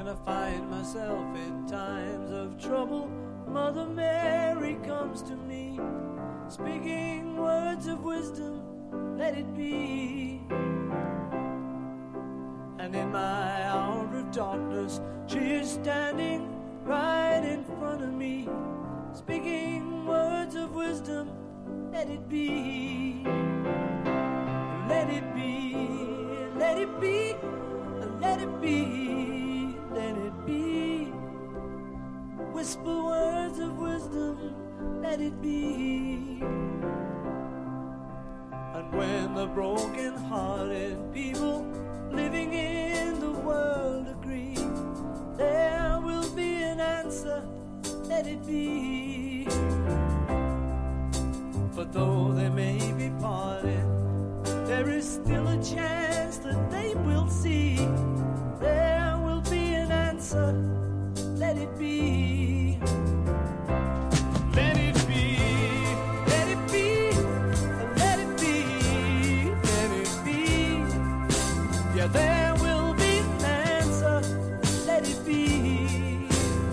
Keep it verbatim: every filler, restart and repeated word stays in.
When I find myself in times of trouble, Mother Mary comes to me, speaking words of wisdom, let it be. And in my hour of darkness, she is standing right in front of me, speaking words of wisdom, let it be. Let it be, let it be, let it be, let it be. Whisper words of wisdom, let it be. And when the broken-hearted people living in the world agree, there will be an answer, let it be. But though they may be parted, there is still a chance that they will see. There will be an answer, let it be.